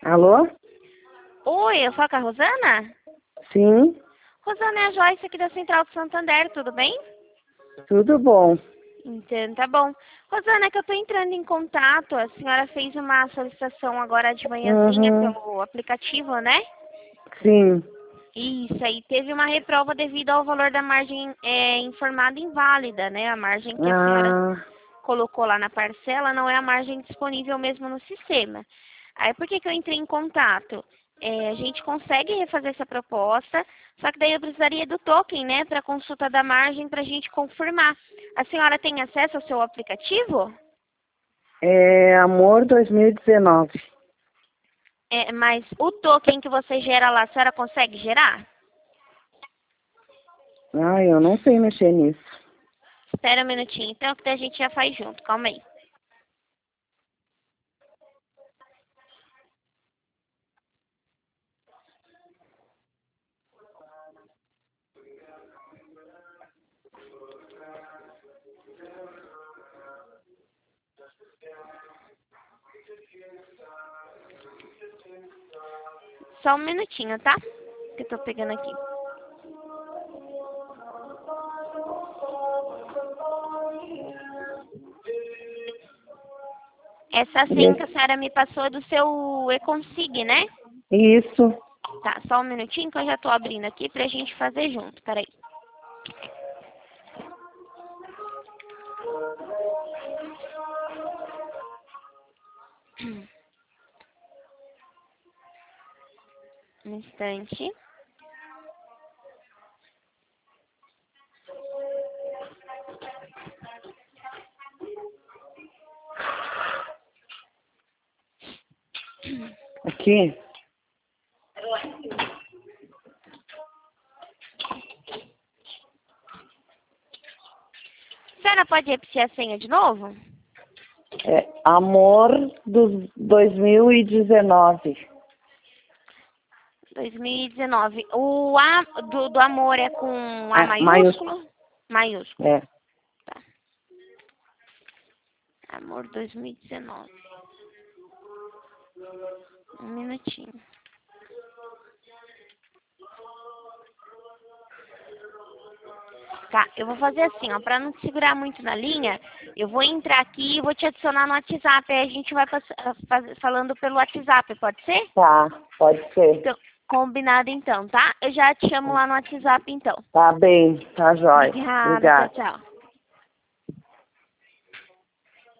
Alô? Oi, eu falo com a Rosana? Sim, Rosana, é a Joyce aqui da Central do Santander, tudo bem? tudo bom. Então, tá bom. Rosana, é que eu tô entrando em contato, a senhora fez uma solicitação agora de manhãzinha Uhum, pelo aplicativo, né? sim. Isso, aí teve uma reprova devido ao valor da margem informada inválida, né? A margem que a senhora Ah, colocou lá na parcela não é a margem disponível mesmo no sistema. Aí por que eu entrei em contato? A gente consegue refazer essa proposta, só que daí eu precisaria do token, né, para consulta da margem para a gente confirmar. A senhora tem acesso ao seu aplicativo? é Amor 2019. Mas o token que você gera lá, a senhora consegue gerar? Ah, eu não sei mexer nisso. Espera um minutinho, então, que daí a gente já faz junto. Calma aí. Só um minutinho, tá? Que eu tô pegando aqui. Essa senha que a senhora me passou é do seu Econsig, né? Isso. Tá, só um minutinho que eu já tô abrindo aqui pra gente fazer junto. Peraí. Um instante. Aqui? A senhora pode repetir a senha de novo? É Amor dos 2019. 2019. O A do amor é com A Ah, maiúsculo. maiúsculo? Maiúsculo. É. Tá. Amor 2019. Um minutinho. Tá, eu vou fazer assim, ó, pra não te segurar muito na linha, eu vou entrar aqui e vou te adicionar no WhatsApp, aí a gente vai falando pelo WhatsApp, pode ser? Tá, pode ser. Então, combinado então, tá? Eu já te chamo lá no WhatsApp então. Tá bem, tá jóia. Obrigada, tchau, Obrigada. tchau.